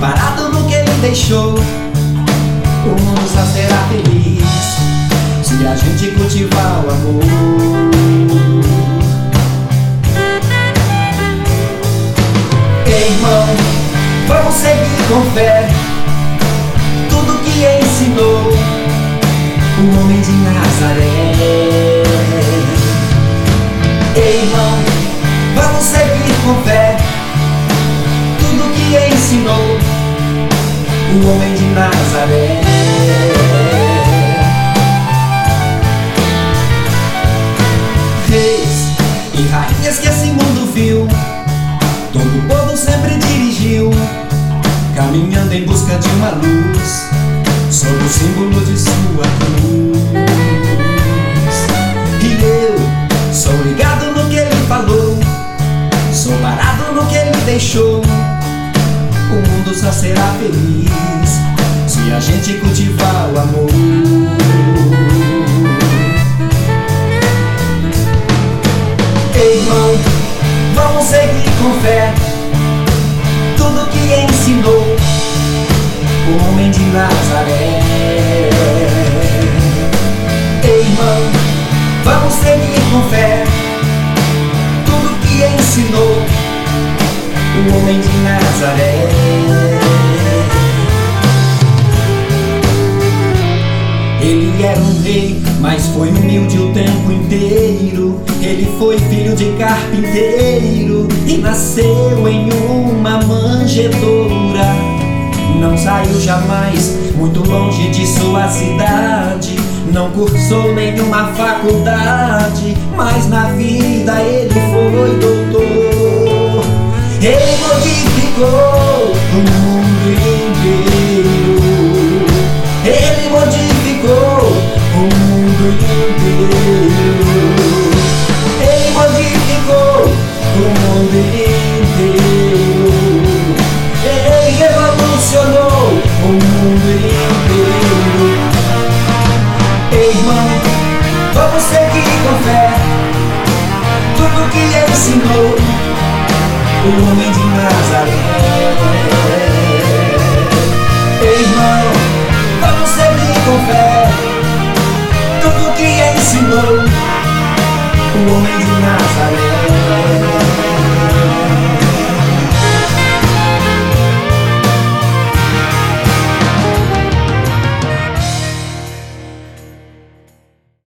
parado no que ele deixou. O mundo só será feliz se a gente cultivar o amor. Ei, irmão, vamos seguir com fé tudo que ensinou o homem de Nazaré. Ei, irmão, vamos seguir com fé tudo que ensinou o homem de Nazaré. Reis e rainhas que esse mundo viu, todo o povo sempre dirigiu, caminhando em busca de uma luz, sob o símbolo de sua cruz. E eu sou ligado no que ele falou, sou parado no que ele deixou. O mundo só será feliz se a gente cultivar o amor. Ei, irmão, vamos seguir com fé tudo que ensinou o homem de Nazaré. Ei, irmão, vamos seguir com fé tudo que ensinou o homem de Nazaré. Ele era um rei, mas foi humilde o tempo inteiro. Ele foi filho de carpinteiro e nasceu em uma manjedoura. Não saiu jamais muito longe de sua cidade, não cursou nenhuma faculdade, mas na vida ele foi doutor. Ele modificou o mundo inteiro. Ele modificou o mundo inteiro. Ele modificou o mundo inteiro. Ele revolucionou o mundo inteiro. Ei, irmão, vamos seguir com fé tudo que ele ensinou o homem de Nazaré. Ei, irmão, vamos seguir com fé tudo que ensinou o homem de Nazaré.